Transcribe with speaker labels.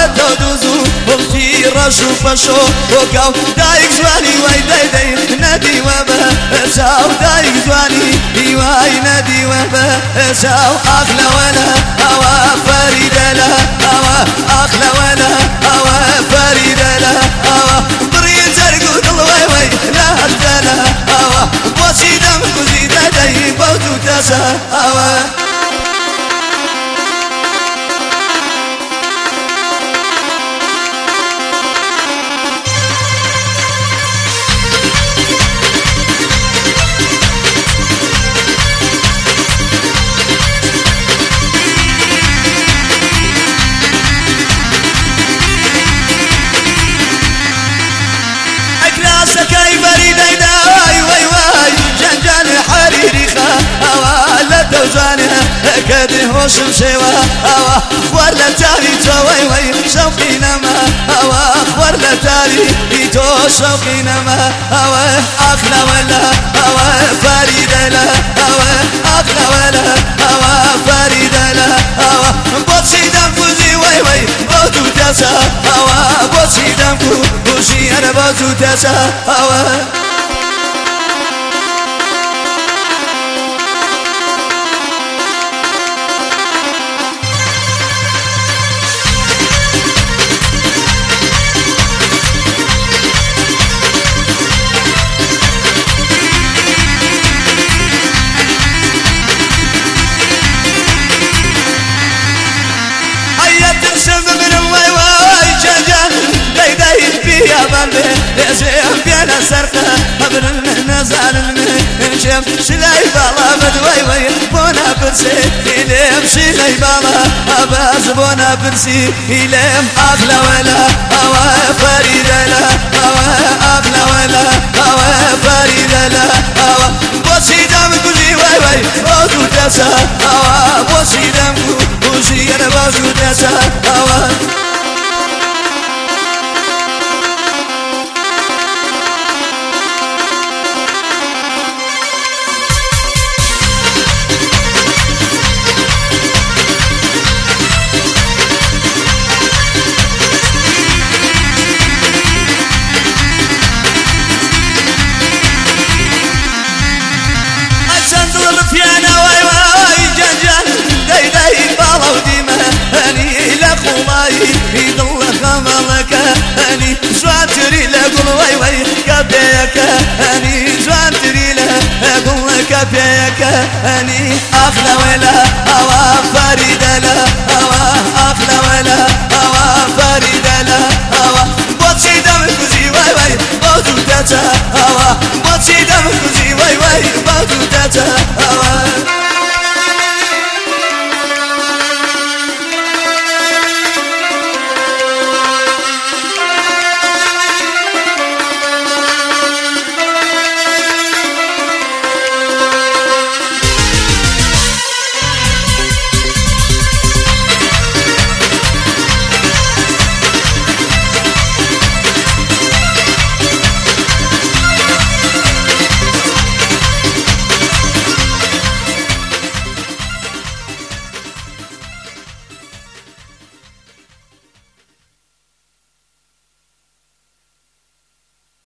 Speaker 1: تودوزو بلتي رشو فشو وكاو دايك زواني واي داي داي نادي وبا ساو دايك زواني واي نادي وبا ساو أغلى ولا هوا فريد لا هوا أغلى ولا هوا فريد لا هوا بريد زرقود الله واي لا هدى لا هوا بوسي دم كوزي داي بوتو تسا هوا سكاي بريداي داي واي واي جنجان حريري خا هوا لا توزانها كده هوش مشيوا هوا اخوار لا تالي تو واي واي شوقي نما هوا اخوار لا تالي تو شوقي نما هوا اغلى ولا هوا فريد لا هوا اغلى ولا هوا فريد لا هوا بوسي دم كوزي واي واي بوتو تسا هوا بوسي دم كوزي انا بوتو تسا هوا يا بلد يزيم بينا سرقة ابن النزال المنشف شلاي بالا بدوي وي بونا برسي إليم شلاي بالا أباز بونا برسي إليم أغلى ولا هوا فريد لا هوا أغلى ولا هوا فريد لا هوا بوسي دم كوزي وي وي بوزو تسا هوا بوسي دم كوزي أنا بوزو تسا هوا فيانا واي واي جنجان داي داي بالا وديما اني لخو ماي يضل خمالك اني زواتري لقول واي واي كبيك اني زواتري لقول كبيك اني اغلى ولا